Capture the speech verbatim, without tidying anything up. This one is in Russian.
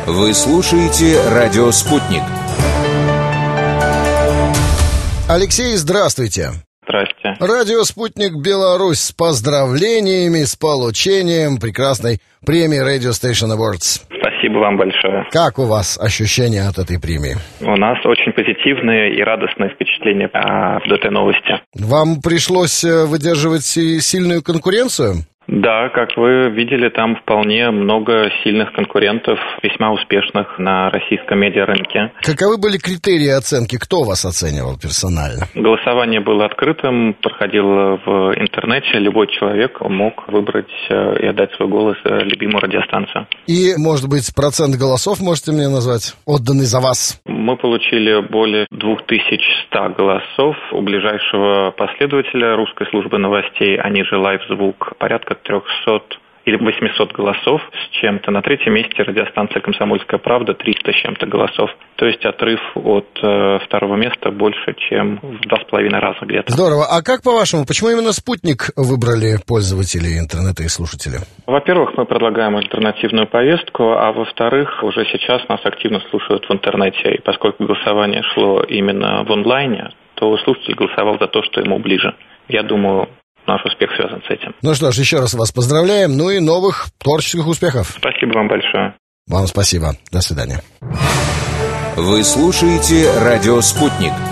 Вы слушаете «Радио Спутник». Алексей, здравствуйте. Здрасте. Радио «Спутник Беларусь» с поздравлениями, с получением прекрасной премии Radio Station Awards. Спасибо вам большое. Как у вас ощущения от этой премии? У нас очень позитивные и радостные впечатления от этой новости. Вам пришлось выдерживать сильную конкуренцию? Да, как вы видели, там вполне много сильных конкурентов, весьма успешных на российском медиарынке. Каковы были критерии оценки? Кто вас оценивал персонально? Голосование было открытым, проходило в интернете. Любой человек мог выбрать и отдать свой голос любимую радиостанцию. И, может быть, процент голосов можете мне назвать, отданный за вас? Мы получили более две тысячи сто голосов у ближайшего последователя русской службы новостей, они же «Лайв-звук», порядка трехсот или восемьсот голосов с чем-то. На третьем месте радиостанция «Комсомольская правда», триста с чем-то голосов. То есть отрыв от э, второго места больше, чем в два с половиной раза где-то. Здорово. А как, по-вашему, почему именно «Спутник» выбрали пользователи интернета и слушатели? Во-первых, мы предлагаем альтернативную повестку, а во-вторых, уже сейчас нас активно слушают в интернете. И поскольку голосование шло именно в онлайне, то слушатель голосовал за то, что ему ближе. Я думаю, наш успех связан с этим. Ну что ж, еще раз вас поздравляем, ну и новых творческих успехов. Спасибо вам большое. Вам спасибо. До свидания. Вы слушаете «Радио Спутник».